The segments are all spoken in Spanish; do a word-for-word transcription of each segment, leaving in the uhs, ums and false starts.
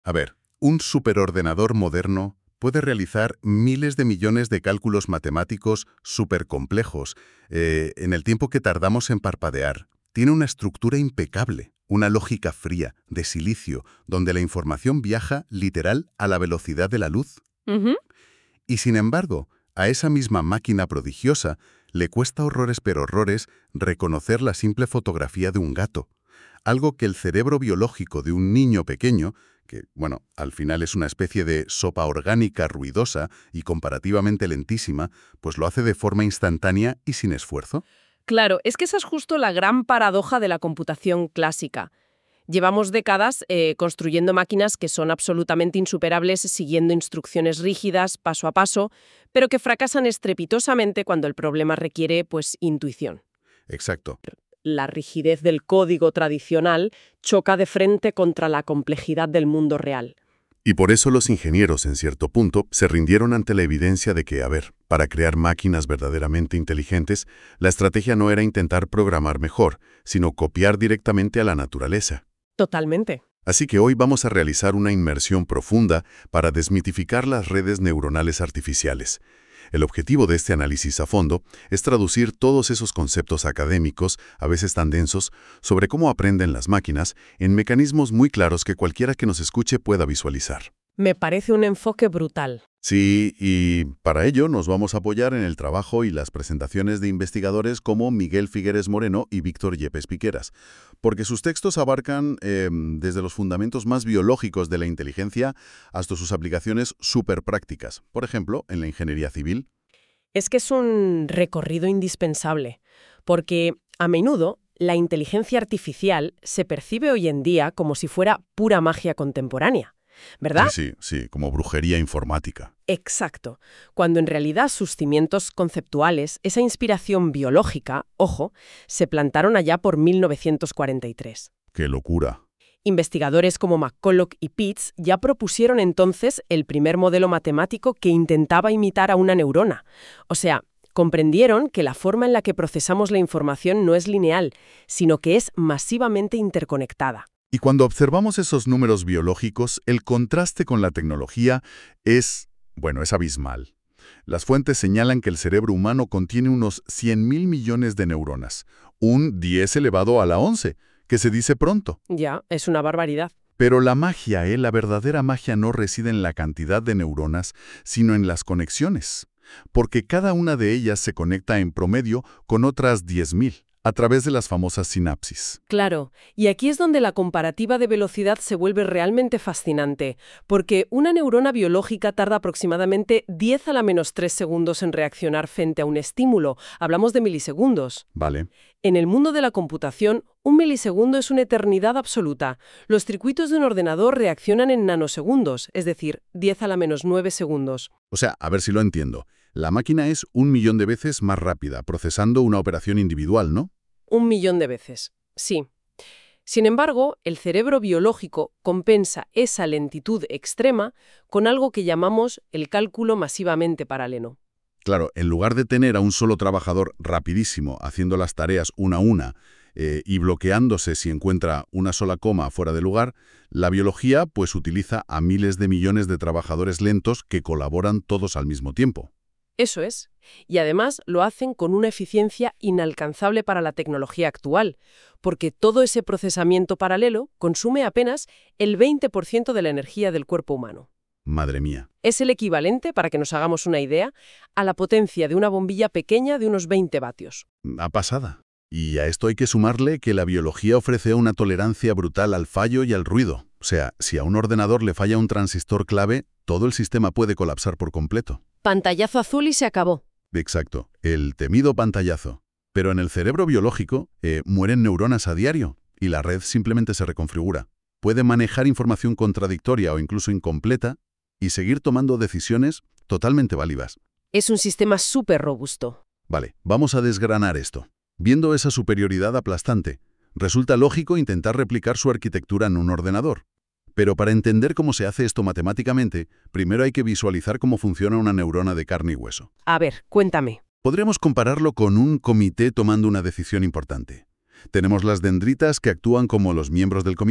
A ver, un superordenador moderno puede realizar miles de millones de cálculos matemáticos supercomplejos eh, en el tiempo que tardamos en parpadear. Tiene una estructura impecable, una lógica fría, de silicio, donde la información viaja literal a la velocidad de la luz. Ujú. Y sin embargo, a esa misma máquina prodigiosa le cuesta horrores pero horrores reconocer la simple fotografía de un gato. Algo que el cerebro biológico de un niño pequeño, que, bueno, al final es una especie de sopa orgánica ruidosa y comparativamente lentísima, pues lo hace de forma instantánea y sin esfuerzo. Claro, es que esa es justo la gran paradoja de la computación clásica. Llevamos décadas eh, construyendo máquinas que son absolutamente insuperables siguiendo instrucciones rígidas, paso a paso, pero que fracasan estrepitosamente cuando el problema requiere, pues, intuición. Exacto. La rigidez del código tradicional choca de frente contra la complejidad del mundo real. Y por eso los ingenieros, en cierto punto, se rindieron ante la evidencia de que, a ver, para crear máquinas verdaderamente inteligentes, la estrategia no era intentar programar mejor, sino copiar directamente a la naturaleza. Totalmente. Así que hoy vamos a realizar una inmersión profunda para desmitificar las redes neuronales artificiales. El objetivo de este análisis a fondo es traducir todos esos conceptos académicos, a veces tan densos, sobre cómo aprenden las máquinas, en mecanismos muy claros que cualquiera que nos escuche pueda visualizar. Me parece un enfoque brutal. Sí, y para ello nos vamos a apoyar en el trabajo y las presentaciones de investigadores como Miguel Figueres Moreno y Víctor Yepes Piqueras, porque sus textos abarcan eh, desde los fundamentos más biológicos de la inteligencia hasta sus aplicaciones súper prácticas, por ejemplo, en la ingeniería civil. Es que es un recorrido indispensable, porque a menudo la inteligencia artificial se percibe hoy en día como si fuera pura magia contemporánea, ¿verdad? Sí, sí, sí, como brujería informática. Exacto, cuando en realidad sus cimientos conceptuales, esa inspiración biológica, ojo, se plantaron allá por mil novecientos cuarenta y tres. ¡Qué locura! Investigadores como McCulloch y Pitts ya propusieron entonces el primer modelo matemático que intentaba imitar a una neurona. O sea, comprendieron que la forma en la que procesamos la información no es lineal, sino que es masivamente interconectada. Y cuando observamos esos números biológicos, el contraste con la tecnología es, bueno, es abismal. Las fuentes señalan que el cerebro humano contiene unos cien mil millones de neuronas, un diez elevado a la once, que se dice pronto. Ya, es una barbaridad. Pero la magia, ¿eh? La verdadera magia no reside en la cantidad de neuronas, sino en las conexiones. Porque cada una de ellas se conecta en promedio con otras diez mil, a través de las famosas sinapsis. Claro, y aquí es donde la comparativa de velocidad se vuelve realmente fascinante, porque una neurona biológica tarda aproximadamente diez a la menos tres segundos en reaccionar frente a un estímulo. Hablamos de milisegundos. Vale. En el mundo de la computación, un milisegundo es una eternidad absoluta. Los circuitos de un ordenador reaccionan en nanosegundos, es decir, diez a la menos nueve segundos. O sea, a ver si lo entiendo. La máquina es un millón de veces más rápida, procesando una operación individual, ¿no? Un millón de veces, sí. Sin embargo, el cerebro biológico compensa esa lentitud extrema con algo que llamamos el cálculo masivamente paralelo. Claro, en lugar de tener a un solo trabajador rapidísimo haciendo las tareas una a una eh, y bloqueándose si encuentra una sola coma fuera de lugar, la biología pues utiliza a miles de millones de trabajadores lentos que colaboran todos al mismo tiempo. Eso es. Y además lo hacen con una eficiencia inalcanzable para la tecnología actual, porque todo ese procesamiento paralelo consume apenas el veinte por ciento de la energía del cuerpo humano. Madre mía. Es el equivalente, para que nos hagamos una idea, a la potencia de una bombilla pequeña de unos veinte vatios. A pasada. Y a esto hay que sumarle que la biología ofrece una tolerancia brutal al fallo y al ruido. O sea, si a un ordenador le falla un transistor clave, todo el sistema puede colapsar por completo. Pantallazo azul y se acabó. Exacto, el temido pantallazo. Pero en el cerebro biológico eh, mueren neuronas a diario y la red simplemente se reconfigura. Puede manejar información contradictoria o incluso incompleta y seguir tomando decisiones totalmente válidas. Es un sistema súper robusto. Vale, vamos a desgranar esto. Viendo esa superioridad aplastante, resulta lógico intentar replicar su arquitectura en un ordenador. Pero para entender cómo se hace esto matemáticamente, primero hay que visualizar cómo funciona una neurona de carne y hueso. A ver, cuéntame. Podríamos compararlo con un comité tomando una decisión importante. Tenemos las dendritas que actúan como los miembros del comité,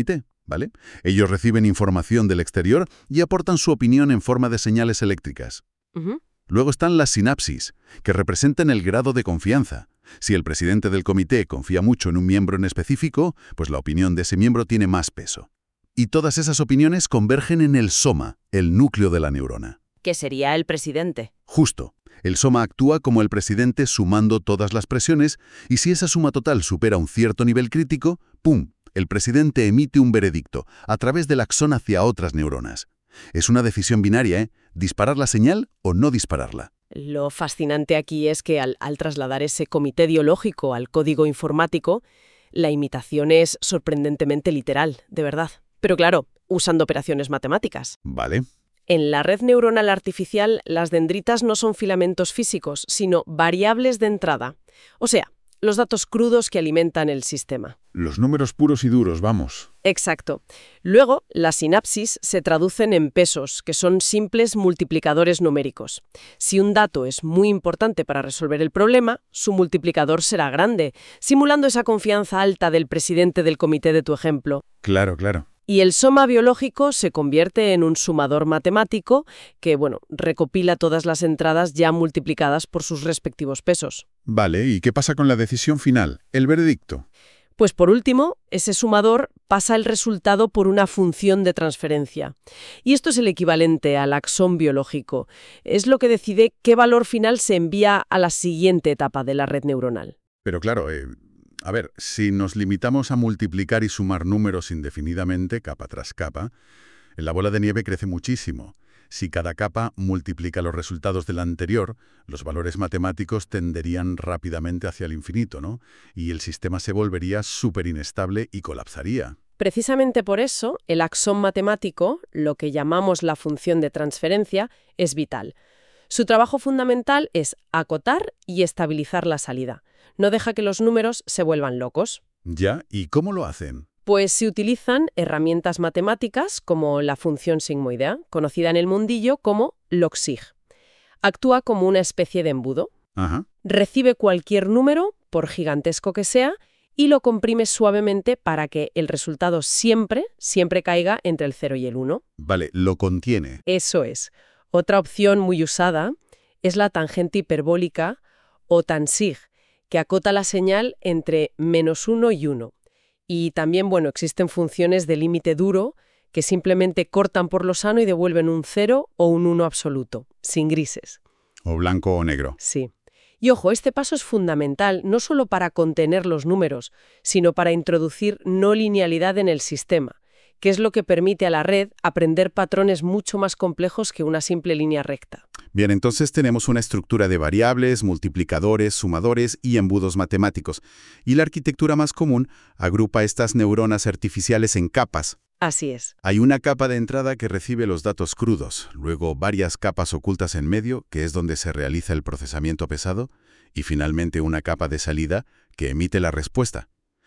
¿vale? Ellos reciben información del exterior y aportan su opinión en forma de señales eléctricas. Ujú. Luego están las sinapsis, que representan el grado de confianza. Si el presidente del comité confía mucho en un miembro en específico, pues la opinión de ese miembro tiene más peso. Y todas esas opiniones convergen en el soma, el núcleo de la neurona. Que sería el presidente. Justo. El soma actúa como el presidente sumando todas las presiones y si esa suma total supera un cierto nivel crítico, ¡pum!, el presidente emite un veredicto a través del axón hacia otras neuronas. Es una decisión binaria, ¿eh? ¿Disparar la señal o no dispararla? Lo fascinante aquí es que al, al trasladar ese comité ideológico al código informático, la imitación es sorprendentemente literal, de verdad. Pero claro, usando operaciones matemáticas. Vale. En la red neuronal artificial, las dendritas no son filamentos físicos, sino variables de entrada. O sea, los datos crudos que alimentan el sistema. Los números puros y duros, vamos. Exacto. Luego, las sinapsis se traducen en pesos, que son simples multiplicadores numéricos. Si un dato es muy importante para resolver el problema, su multiplicador será grande, simulando esa confianza alta del presidente del comité de tu ejemplo. Claro, claro. Y el soma biológico se convierte en un sumador matemático que, bueno, recopila todas las entradas ya multiplicadas por sus respectivos pesos. Vale, ¿y qué pasa con la decisión final, el veredicto? Pues por último, ese sumador pasa el resultado por una función de transferencia. Y esto es el equivalente al axón biológico. Es lo que decide qué valor final se envía a la siguiente etapa de la red neuronal. Pero claro, eh, a ver, si nos limitamos a multiplicar y sumar números indefinidamente, capa tras capa, la bola de nieve crece muchísimo. Si cada capa multiplica los resultados de la anterior, los valores matemáticos tenderían rápidamente hacia el infinito, ¿no? Y el sistema se volvería súper inestable y colapsaría. Precisamente por eso, el axón matemático, lo que llamamos la función de transferencia, es vital. Su trabajo fundamental es acotar y estabilizar la salida. No deja que los números se vuelvan locos. ¿Ya? ¿Y cómo lo hacen? Pues se utilizan herramientas matemáticas como la función sigmoidea, conocida en el mundillo como logsig. Actúa como una especie de embudo. Ajá. Recibe cualquier número, por gigantesco que sea, y lo comprime suavemente para que el resultado siempre, siempre caiga entre el cero y el uno. Vale, lo contiene. Eso es. Otra opción muy usada es la tangente hiperbólica o tansig, que acota la señal entre menos uno y uno. Y también, bueno, existen funciones de límite duro que simplemente cortan por lo sano y devuelven un cero o un uno absoluto, sin grises. O blanco o negro. Sí. Y ojo, este paso es fundamental no solo para contener los números, sino para introducir no linealidad en el sistema, que es lo que permite a la red aprender patrones mucho más complejos que una simple línea recta. Bien, entonces tenemos una estructura de variables, multiplicadores, sumadores y embudos matemáticos. Y la arquitectura más común agrupa estas neuronas artificiales en capas. Así es. Hay una capa de entrada que recibe los datos crudos, luego varias capas ocultas en medio, que es donde se realiza el procesamiento pesado, y finalmente una capa de salida que emite la respuesta.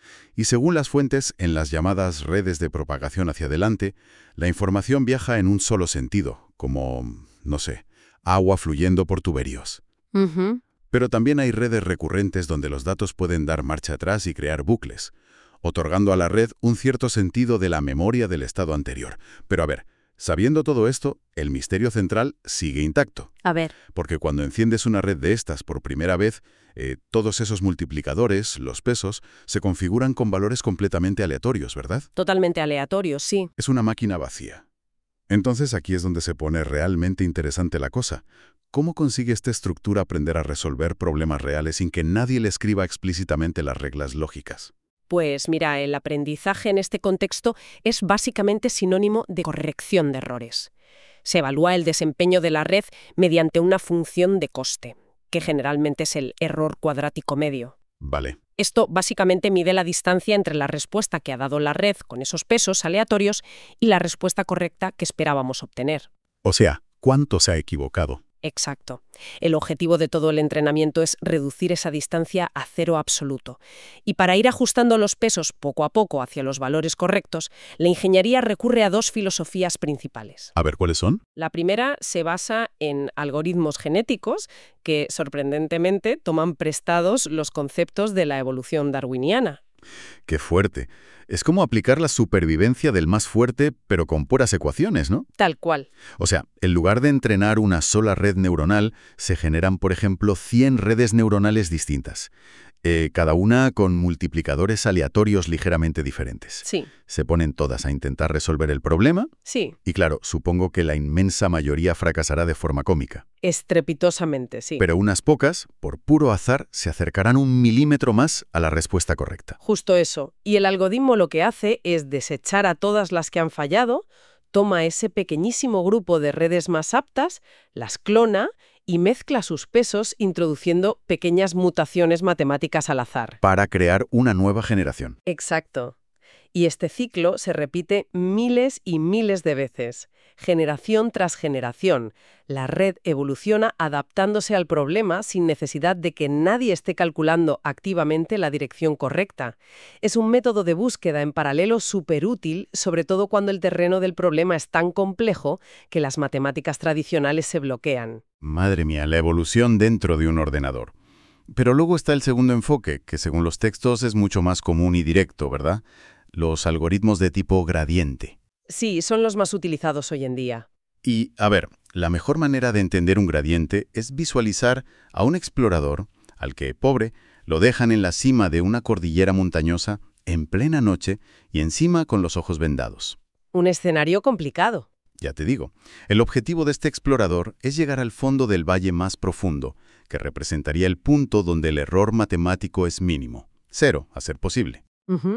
Y según las fuentes, en las llamadas redes de propagación hacia adelante, la información viaja en un solo sentido, como, no sé, agua fluyendo por tuberios. Uh-huh. Pero también hay redes recurrentes donde los datos pueden dar marcha atrás y crear bucles, otorgando a la red un cierto sentido de la memoria del estado anterior. Pero a ver, sabiendo todo esto, el misterio central sigue intacto. A ver. Porque cuando enciendes una red de estas por primera vez, eh, todos esos multiplicadores, los pesos, se configuran con valores completamente aleatorios, ¿verdad? Totalmente aleatorio, sí. Es una máquina vacía. Entonces aquí es donde se pone realmente interesante la cosa. ¿Cómo consigue esta estructura aprender a resolver problemas reales sin que nadie le escriba explícitamente las reglas lógicas? Pues mira, el aprendizaje en este contexto es básicamente sinónimo de corrección de errores. Se evalúa el desempeño de la red mediante una función de coste, que generalmente es el error cuadrático medio. Vale. Esto básicamente mide la distancia entre la respuesta que ha dado la red con esos pesos aleatorios y la respuesta correcta que esperábamos obtener. O sea, ¿cuánto se ha equivocado? Exacto. El objetivo de todo el entrenamiento es reducir esa distancia a cero absoluto. Y para ir ajustando los pesos poco a poco hacia los valores correctos, la ingeniería recurre a dos filosofías principales. A ver, ¿cuáles son? La primera se basa en algoritmos genéticos que, sorprendentemente, toman prestados los conceptos de la evolución darwiniana. Qué fuerte. Es como aplicar la supervivencia del más fuerte, pero con puras ecuaciones, ¿no? Tal cual. O sea, en lugar de entrenar una sola red neuronal, se generan, por ejemplo, cien redes neuronales distintas, eh, cada una con multiplicadores aleatorios ligeramente diferentes. Sí, Se ponen todas a intentar resolver el problema sí. y, claro, supongo que la inmensa mayoría fracasará de forma cómica. Estrepitosamente, sí. Pero unas pocas, por puro azar, se acercarán un milímetro más a la respuesta correcta. Justo eso. Y el algoritmo lo que hace es desechar a todas las que han fallado, toma ese pequeñísimo grupo de redes más aptas, las clona y mezcla sus pesos introduciendo pequeñas mutaciones matemáticas al azar. Para crear una nueva generación. Exacto. Y este ciclo se repite miles y miles de veces, generación tras generación. La red evoluciona adaptándose al problema sin necesidad de que nadie esté calculando activamente la dirección correcta. Es un método de búsqueda en paralelo súper útil, sobre todo cuando el terreno del problema es tan complejo que las matemáticas tradicionales se bloquean. Madre mía, la evolución dentro de un ordenador. Pero luego está el segundo enfoque, que según los textos es mucho más común y directo, ¿verdad? Los algoritmos de tipo gradiente. Sí, son los más utilizados hoy en día. Y, a ver, la mejor manera de entender un gradiente es visualizar a un explorador al que, pobre, lo dejan en la cima de una cordillera montañosa en plena noche y encima con los ojos vendados. Un escenario complicado. Ya te digo, el objetivo de este explorador es llegar al fondo del valle más profundo, que representaría el punto donde el error matemático es mínimo. Cero, a ser posible. Ujú.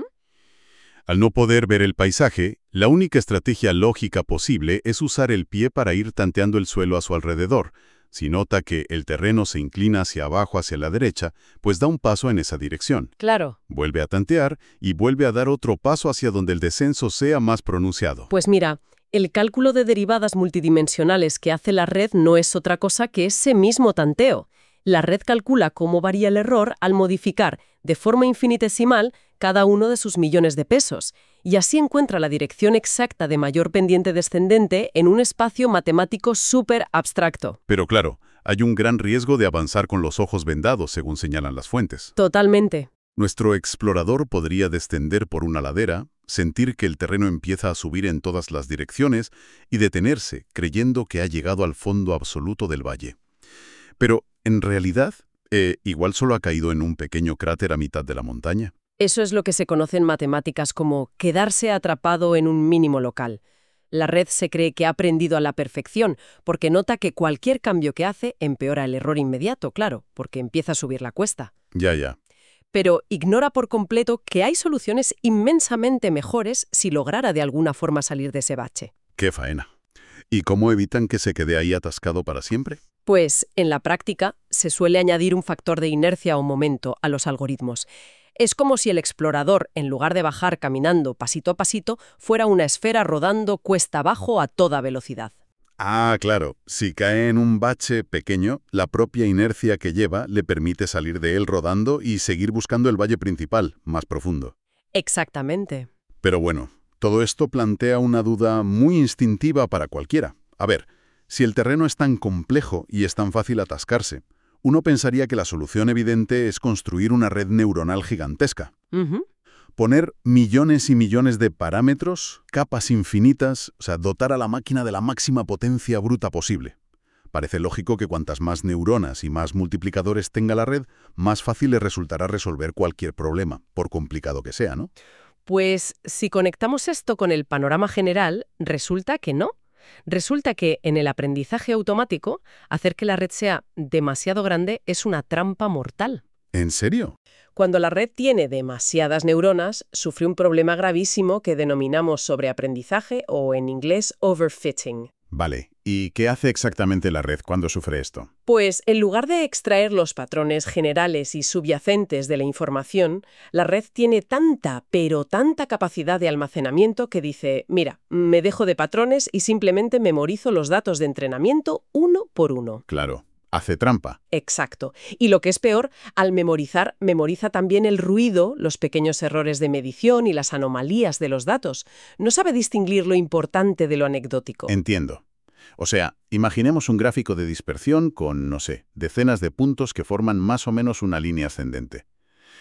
Al no poder ver el paisaje, la única estrategia lógica posible es usar el pie para ir tanteando el suelo a su alrededor. Si nota que el terreno se inclina hacia abajo, hacia la derecha, pues da un paso en esa dirección. Claro. Vuelve a tantear y vuelve a dar otro paso hacia donde el descenso sea más pronunciado. Pues mira, el cálculo de derivadas multidimensionales que hace la red no es otra cosa que ese mismo tanteo. La red calcula cómo varía el error al modificar, de forma infinitesimal, cada uno de sus millones de pesos, y así encuentra la dirección exacta de mayor pendiente descendente en un espacio matemático súper abstracto. Pero claro, hay un gran riesgo de avanzar con los ojos vendados, según señalan las fuentes. Totalmente. Nuestro explorador podría descender por una ladera, sentir que el terreno empieza a subir en todas las direcciones y detenerse, creyendo que ha llegado al fondo absoluto del valle. Pero, en realidad, eh, igual solo ha caído en un pequeño cráter a mitad de la montaña. Eso es lo que se conoce en matemáticas como quedarse atrapado en un mínimo local. La red se cree que ha aprendido a la perfección, porque nota que cualquier cambio que hace empeora el error inmediato, claro, porque empieza a subir la cuesta. Ya, ya. Pero ignora por completo que hay soluciones inmensamente mejores si lograra de alguna forma salir de ese bache. ¡Qué faena! ¿Y cómo evitan que se quede ahí atascado para siempre? Pues, en la práctica, se suele añadir un factor de inercia o momento a los algoritmos. Es como si el explorador, en lugar de bajar caminando pasito a pasito, fuera una esfera rodando cuesta abajo a toda velocidad. Ah, claro. Si cae en un bache pequeño, la propia inercia que lleva le permite salir de él rodando y seguir buscando el valle principal, más profundo. Exactamente. Pero bueno, todo esto plantea una duda muy instintiva para cualquiera. A ver, si el terreno es tan complejo y es tan fácil atascarse, uno pensaría que la solución evidente es construir una red neuronal gigantesca. Ujú. Poner millones y millones de parámetros, capas infinitas, o sea, dotar a la máquina de la máxima potencia bruta posible. Parece lógico que cuantas más neuronas y más multiplicadores tenga la red, más fácil le resultará resolver cualquier problema, por complicado que sea, ¿no? Pues si conectamos esto con el panorama general, resulta que no. Resulta que en el aprendizaje automático, hacer que la red sea demasiado grande es una trampa mortal. ¿En serio? Cuando la red tiene demasiadas neuronas, sufre un problema gravísimo que denominamos sobreaprendizaje o en inglés overfitting. Vale, ¿y qué hace exactamente la red cuando sufre esto? Pues en lugar de extraer los patrones generales y subyacentes de la información, la red tiene tanta, pero tanta capacidad de almacenamiento que dice, mira, me dejo de patrones y simplemente memorizo los datos de entrenamiento uno por uno. Claro, hace trampa. Exacto. Y lo que es peor, al memorizar, memoriza también el ruido, los pequeños errores de medición y las anomalías de los datos. No sabe distinguir lo importante de lo anecdótico. Entiendo. O sea, imaginemos un gráfico de dispersión con, no sé, decenas de puntos que forman más o menos una línea ascendente.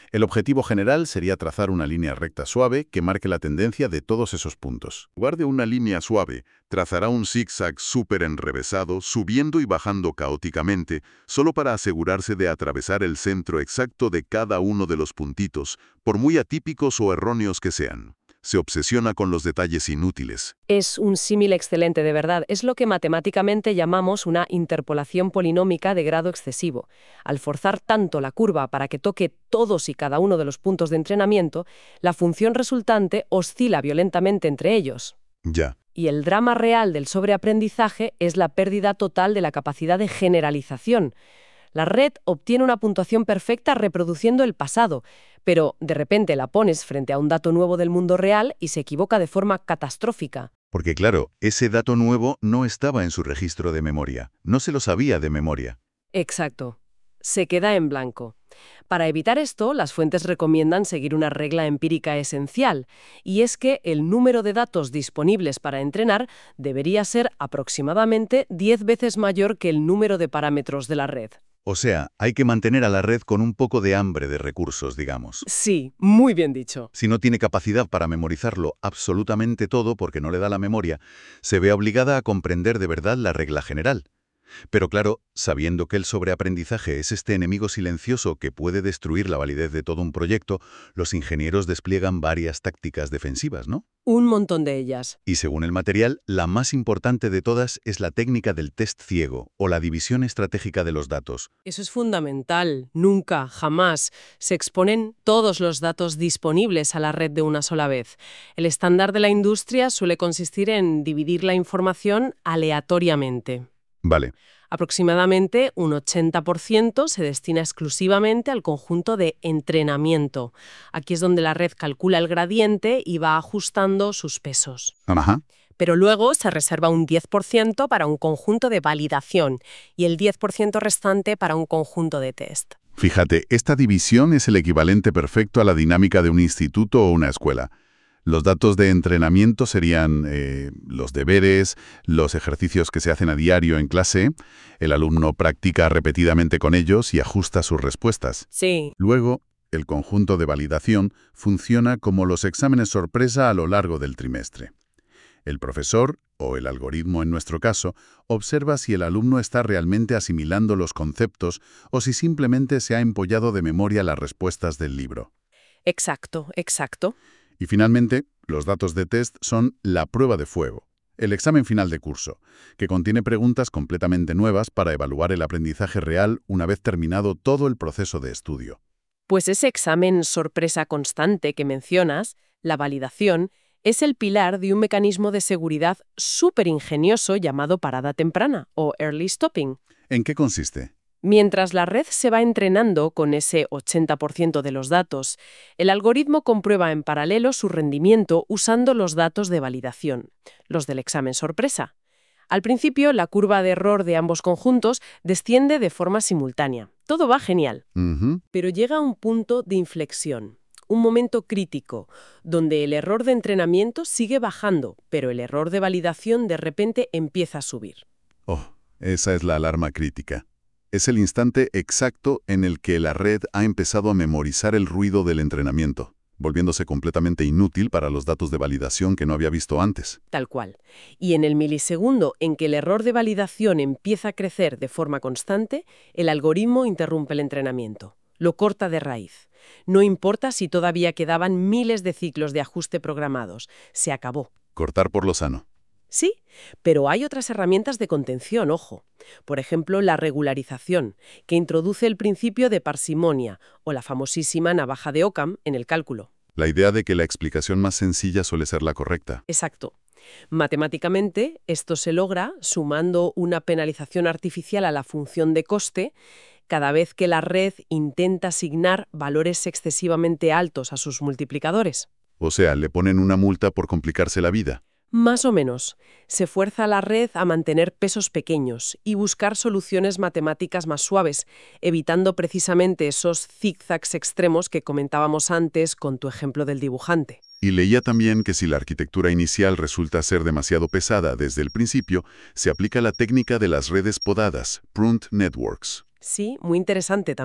El objetivo general sería trazar una línea recta suave que marque la tendencia de todos esos puntos. En lugar de una línea suave, trazará un zigzag súper enrevesado, subiendo y bajando caóticamente, solo para asegurarse de atravesar el centro exacto de cada uno de los puntitos, por muy atípicos o erróneos que sean. Se obsesiona con los detalles inútiles. Es un símil excelente, de verdad. Es lo que matemáticamente llamamos una interpolación polinómica de grado excesivo. Al forzar tanto la curva para que toque todos y cada uno de los puntos de entrenamiento, la función resultante oscila violentamente entre ellos. Ya. Y el drama real del sobreaprendizaje es la pérdida total de la capacidad de generalización. La red obtiene una puntuación perfecta reproduciendo el pasado, pero de repente la pones frente a un dato nuevo del mundo real y se equivoca de forma catastrófica. Porque claro, ese dato nuevo no estaba en su registro de memoria, no se lo sabía de memoria. Exacto. Se queda en blanco. Para evitar esto, las fuentes recomiendan seguir una regla empírica esencial, y es que el número de datos disponibles para entrenar debería ser aproximadamente diez veces mayor que el número de parámetros de la red. O sea, hay que mantener a la red con un poco de hambre de recursos, digamos. Sí, muy bien dicho. Si no tiene capacidad para memorizarlo absolutamente todo porque no le da la memoria, se ve obligada a comprender de verdad la regla general. Pero claro, sabiendo que el sobreaprendizaje es este enemigo silencioso que puede destruir la validez de todo un proyecto, los ingenieros despliegan varias tácticas defensivas, ¿no? Un montón de ellas. Y según el material, la más importante de todas es la técnica del test ciego, o la división estratégica de los datos. Eso es fundamental. Nunca, jamás, se exponen todos los datos disponibles a la red de una sola vez. El estándar de la industria suele consistir en dividir la información aleatoriamente. Vale. Aproximadamente un ochenta por ciento se destina exclusivamente al conjunto de entrenamiento. Aquí es donde la red calcula el gradiente y va ajustando sus pesos. Ajá. Pero luego se reserva un diez por ciento para un conjunto de validación y el diez por ciento restante para un conjunto de test. Fíjate, esta división es el equivalente perfecto a la dinámica de un instituto o una escuela. Los datos de entrenamiento serían eh, los deberes, los ejercicios que se hacen a diario en clase. El alumno practica repetidamente con ellos y ajusta sus respuestas. Sí. Luego, el conjunto de validación funciona como los exámenes sorpresa a lo largo del trimestre. El profesor, o el algoritmo en nuestro caso, observa si el alumno está realmente asimilando los conceptos o si simplemente se ha empollado de memoria las respuestas del libro. Exacto, exacto. Y finalmente, los datos de test son la prueba de fuego, el examen final de curso, que contiene preguntas completamente nuevas para evaluar el aprendizaje real una vez terminado todo el proceso de estudio. Pues ese examen sorpresa constante que mencionas, la validación, es el pilar de un mecanismo de seguridad súper ingenioso llamado parada temprana, o early stopping. ¿En qué consiste? Mientras la red se va entrenando con ese ochenta por ciento de los datos, el algoritmo comprueba en paralelo su rendimiento usando los datos de validación, los del examen sorpresa. Al principio, la curva de error de ambos conjuntos desciende de forma simultánea. Todo va genial. Uh-huh. Pero llega un punto de inflexión, un momento crítico, donde el error de entrenamiento sigue bajando, pero el error de validación de repente empieza a subir. Oh, esa es la alarma crítica. Es el instante exacto en el que la red ha empezado a memorizar el ruido del entrenamiento, volviéndose completamente inútil para los datos de validación que no había visto antes. Tal cual. Y en el milisegundo en que el error de validación empieza a crecer de forma constante, el algoritmo interrumpe el entrenamiento. Lo corta de raíz. No importa si todavía quedaban miles de ciclos de ajuste programados. Se acabó. Cortar por lo sano. Sí, pero hay otras herramientas de contención, ojo. Por ejemplo, la regularización, que introduce el principio de parsimonia, o la famosísima navaja de Occam en el cálculo. La idea de que la explicación más sencilla suele ser la correcta. Exacto. Matemáticamente, esto se logra sumando una penalización artificial a la función de coste cada vez que la red intenta asignar valores excesivamente altos a sus multiplicadores. O sea, le ponen una multa por complicarse la vida. Más o menos. Se fuerza a la red a mantener pesos pequeños y buscar soluciones matemáticas más suaves, evitando precisamente esos zigzags extremos que comentábamos antes con tu ejemplo del dibujante. Y leía también que si la arquitectura inicial resulta ser demasiado pesada desde el principio, se aplica la técnica de las redes podadas, pruned networks. Sí, muy interesante también.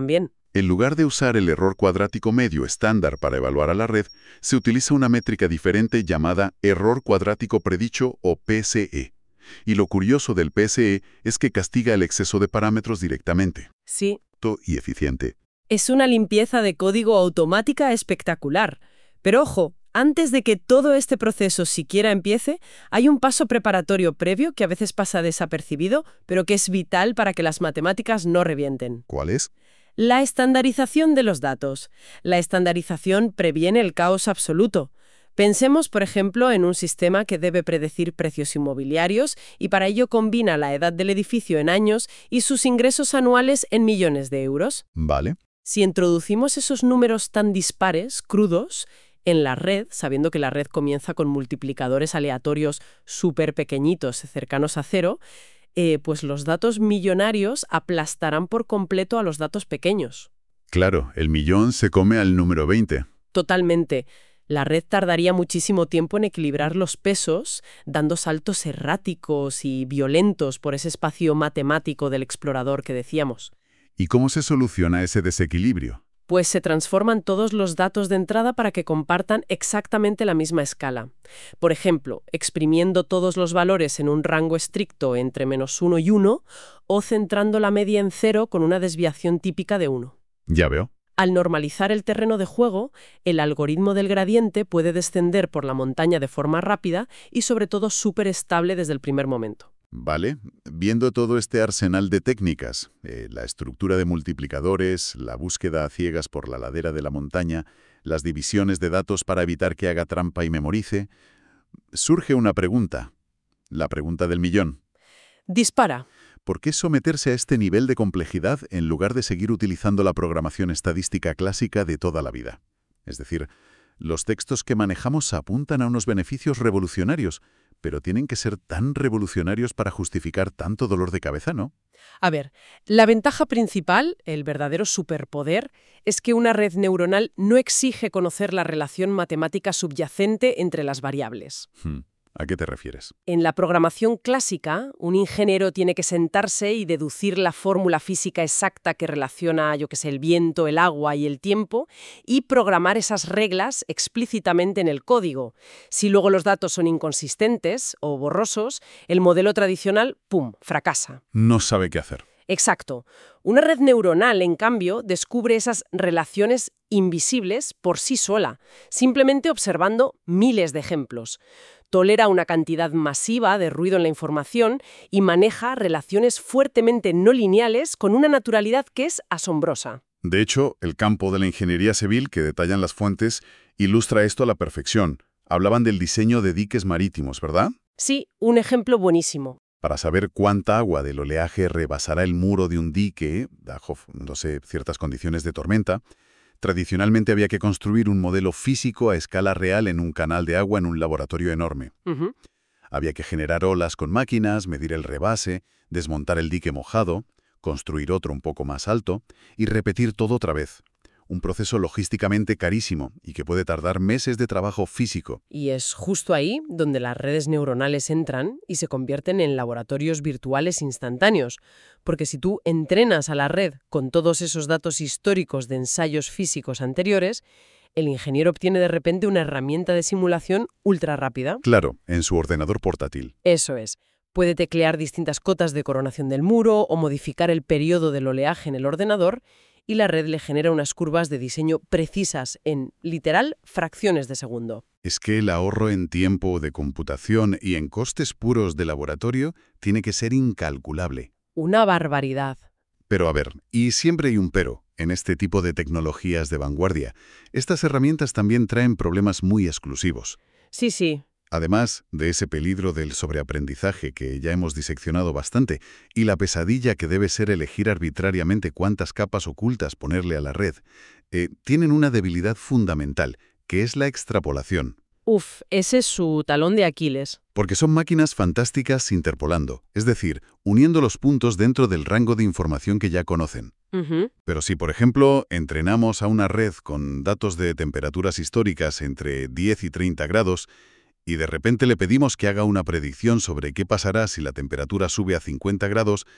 En lugar de usar el error cuadrático medio estándar para evaluar a la red, se utiliza una métrica diferente llamada error cuadrático predicho o P C E. Y lo curioso del P C E es que castiga el exceso de parámetros directamente. Sí. Y eficiente. Es una limpieza de código automática espectacular. Pero ojo, antes de que todo este proceso siquiera empiece, hay un paso preparatorio previo que a veces pasa desapercibido, pero que es vital para que las matemáticas no revienten. ¿Cuál es? La estandarización de los datos. La estandarización previene el caos absoluto. Pensemos, por ejemplo, en un sistema que debe predecir precios inmobiliarios y para ello combina la edad del edificio en años y sus ingresos anuales en millones de euros. Vale. Si introducimos esos números tan dispares, crudos, en la red, sabiendo que la red comienza con multiplicadores aleatorios súper pequeñitos, cercanos a cero, eh, pues los datos millonarios aplastarán por completo a los datos pequeños. Claro, el millón se come al número veinte. Totalmente. La red tardaría muchísimo tiempo en equilibrar los pesos, dando saltos erráticos y violentos por ese espacio matemático del explorador que decíamos. ¿Y cómo se soluciona ese desequilibrio? Pues se transforman todos los datos de entrada para que compartan exactamente la misma escala. Por ejemplo, exprimiendo todos los valores en un rango estricto entre menos uno y uno, o centrando la media en cero con una desviación típica de uno. Ya veo. Al normalizar el terreno de juego, el algoritmo del gradiente puede descender por la montaña de forma rápida y sobre todo súper estable desde el primer momento. Vale, viendo todo este arsenal de técnicas, eh, la estructura de multiplicadores, la búsqueda a ciegas por la ladera de la montaña, las divisiones de datos para evitar que haga trampa y memorice, surge una pregunta, la pregunta del millón. Dispara. ¿Por qué someterse a este nivel de complejidad en lugar de seguir utilizando la programación estadística clásica de toda la vida? Es decir, los textos que manejamos apuntan a unos beneficios revolucionarios, pero tienen que ser tan revolucionarios para justificar tanto dolor de cabeza, ¿no? A ver, la ventaja principal, el verdadero superpoder, es que una red neuronal no exige conocer la relación matemática subyacente entre las variables. Hmm. ¿A qué te refieres? En la programación clásica, un ingeniero tiene que sentarse y deducir la fórmula física exacta que relaciona, yo qué sé, el viento, el agua y el tiempo, y programar esas reglas explícitamente en el código. Si luego los datos son inconsistentes o borrosos, el modelo tradicional, ¡pum!, fracasa. No sabe qué hacer. Exacto. Una red neuronal, en cambio, descubre esas relaciones invisibles por sí sola, simplemente observando miles de ejemplos. Tolera una cantidad masiva de ruido en la información y maneja relaciones fuertemente no lineales con una naturalidad que es asombrosa. De hecho, el campo de la ingeniería civil que detallan las fuentes ilustra esto a la perfección. Hablaban del diseño de diques marítimos, ¿verdad? Sí, un ejemplo buenísimo. Para saber cuánta agua del oleaje rebasará el muro de un dique, bajo, no sé, ciertas condiciones de tormenta, tradicionalmente había que construir un modelo físico a escala real en un canal de agua en un laboratorio enorme. Uh-huh. Había que generar olas con máquinas, medir el rebase, desmontar el dique mojado, construir otro un poco más alto y repetir todo otra vez. Un proceso logísticamente carísimo y que puede tardar meses de trabajo físico. Y es justo ahí donde las redes neuronales entran y se convierten en laboratorios virtuales instantáneos. Porque si tú entrenas a la red con todos esos datos históricos de ensayos físicos anteriores, el ingeniero obtiene de repente una herramienta de simulación ultra rápida. Claro, en su ordenador portátil. Eso es. Puede teclear distintas cotas de coronación del muro o modificar el periodo del oleaje en el ordenador, y la red le genera unas curvas de diseño precisas en, literal, fracciones de segundo. Es que el ahorro en tiempo de computación y en costes puros de laboratorio tiene que ser incalculable. Una barbaridad. Pero a ver, y siempre hay un pero en este tipo de tecnologías de vanguardia. Estas herramientas también traen problemas muy exclusivos. Sí, sí. Además de ese peligro del sobreaprendizaje que ya hemos diseccionado bastante y la pesadilla que debe ser elegir arbitrariamente cuántas capas ocultas ponerle a la red, eh, tienen una debilidad fundamental, que es la extrapolación. Uf, ese es su talón de Aquiles. Porque son máquinas fantásticas interpolando, es decir, uniendo los puntos dentro del rango de información que ya conocen. Uh-huh. Pero si, por ejemplo, entrenamos a una red con datos de temperaturas históricas entre diez y treinta grados, y de repente le pedimos que haga una predicción sobre qué pasará si la temperatura sube a cincuenta grados,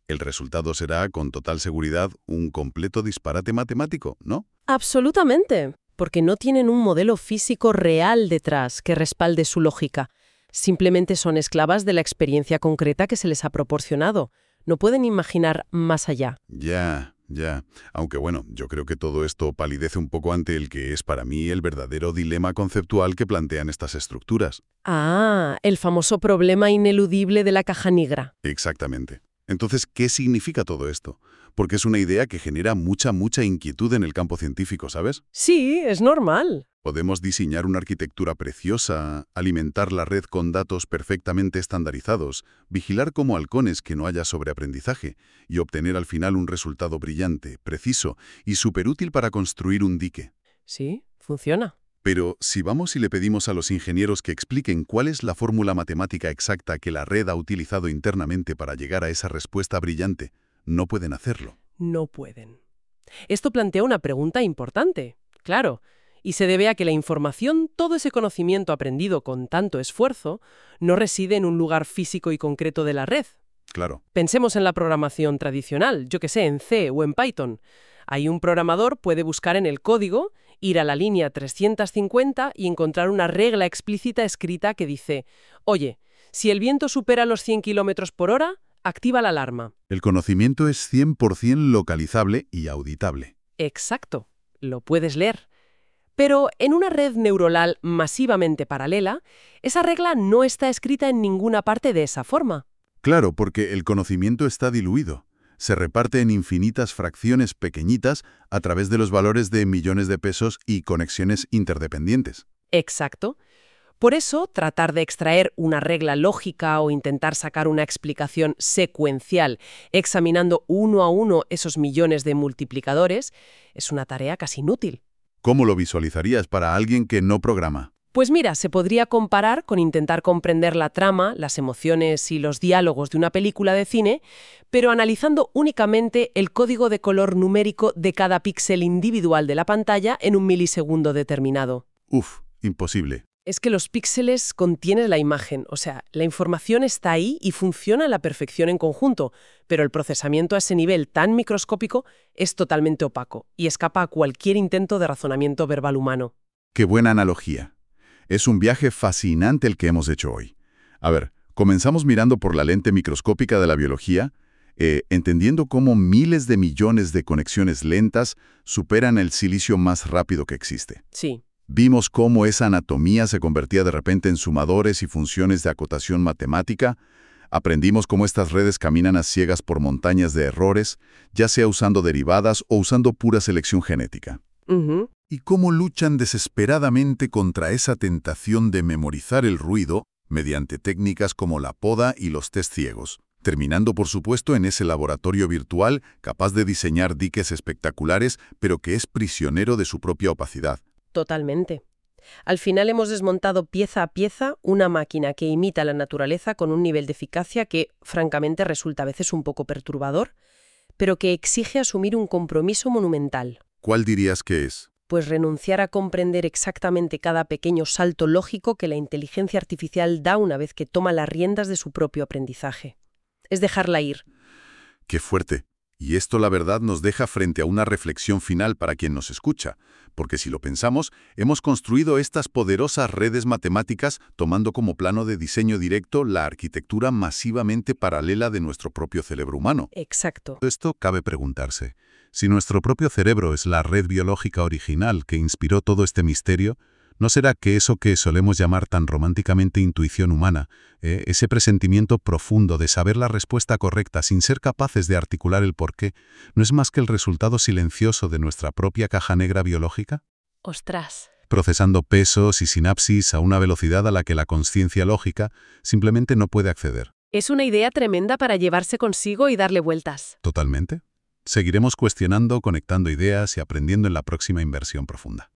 El resultado será, con total seguridad, un completo disparate matemático, ¿no? Absolutamente, porque no tienen un modelo físico real detrás que respalde su lógica. Simplemente son esclavas de la experiencia concreta que se les ha proporcionado. No pueden imaginar más allá. Ya, ya. Aunque bueno, yo creo que todo esto palidece un poco ante el que es para mí el verdadero dilema conceptual que plantean estas estructuras. Ah, el famoso problema ineludible de la caja negra. Exactamente. Entonces, ¿qué significa todo esto? Porque es una idea que genera mucha, mucha inquietud en el campo científico, ¿sabes? Sí, es normal. Podemos diseñar una arquitectura preciosa, alimentar la red con datos perfectamente estandarizados, vigilar como halcones que no haya sobreaprendizaje y obtener al final un resultado brillante, preciso y superútil para construir un dique. Sí, funciona. Pero si vamos y le pedimos a los ingenieros que expliquen cuál es la fórmula matemática exacta que la red ha utilizado internamente para llegar a esa respuesta brillante, no pueden hacerlo. No pueden. Esto plantea una pregunta importante, claro, y se debe a que la información, todo ese conocimiento aprendido con tanto esfuerzo, no reside en un lugar físico y concreto de la red. Claro. Pensemos en la programación tradicional, yo que sé, en C o en Python. Ahí un programador puede buscar en el código, ir a la línea trescientos cincuenta y encontrar una regla explícita escrita que dice: oye, si el viento supera los cien kilómetros por hora, activa la alarma. El conocimiento es cien por cien localizable y auditable. Exacto, lo puedes leer. Pero en una red neuronal masivamente paralela, esa regla no está escrita en ninguna parte de esa forma. Claro, porque el conocimiento está diluido. Se reparte en infinitas fracciones pequeñitas a través de los valores de millones de pesos y conexiones interdependientes. Exacto. Por eso, tratar de extraer una regla lógica o intentar sacar una explicación secuencial examinando uno a uno esos millones de multiplicadores es una tarea casi inútil. ¿Cómo lo visualizarías para alguien que no programa? Pues mira, se podría comparar con intentar comprender la trama, las emociones y los diálogos de una película de cine, pero analizando únicamente el código de color numérico de cada píxel individual de la pantalla en un milisegundo determinado. Uf, imposible. Es que los píxeles contienen la imagen, o sea, la información está ahí y funciona a la perfección en conjunto, pero el procesamiento a ese nivel tan microscópico es totalmente opaco y escapa a cualquier intento de razonamiento verbal humano. Qué buena analogía. Es un viaje fascinante el que hemos hecho hoy. A ver, comenzamos mirando por la lente microscópica de la biología, eh, entendiendo cómo miles de millones de conexiones lentas superan el silicio más rápido que existe. Sí. Vimos cómo esa anatomía se convertía de repente en sumadores y funciones de acotación matemática. Aprendimos cómo estas redes caminan a ciegas por montañas de errores, ya sea usando derivadas o usando pura selección genética. Uh-huh. Y cómo luchan desesperadamente contra esa tentación de memorizar el ruido mediante técnicas como la poda y los test ciegos, terminando por supuesto en ese laboratorio virtual capaz de diseñar diques espectaculares, pero que es prisionero de su propia opacidad. Totalmente. Al final hemos desmontado pieza a pieza una máquina que imita la naturaleza con un nivel de eficacia que, francamente, resulta a veces un poco perturbador, pero que exige asumir un compromiso monumental. ¿Cuál dirías que es? Pues renunciar a comprender exactamente cada pequeño salto lógico que la inteligencia artificial da una vez que toma las riendas de su propio aprendizaje. Es dejarla ir. ¡Qué fuerte! Y esto, la verdad, nos deja frente a una reflexión final para quien nos escucha, porque si lo pensamos, hemos construido estas poderosas redes matemáticas tomando como plano de diseño directo la arquitectura masivamente paralela de nuestro propio cerebro humano. Exacto. Esto cabe preguntarse. Si nuestro propio cerebro es la red biológica original que inspiró todo este misterio, ¿no será que eso que solemos llamar tan románticamente intuición humana, eh, ese presentimiento profundo de saber la respuesta correcta sin ser capaces de articular el porqué, no es más que el resultado silencioso de nuestra propia caja negra biológica? Ostras. Procesando pesos y sinapsis a una velocidad a la que la conciencia lógica simplemente no puede acceder. Es una idea tremenda para llevarse consigo y darle vueltas. ¿Totalmente? Seguiremos cuestionando, conectando ideas y aprendiendo en la próxima Inversión Profunda.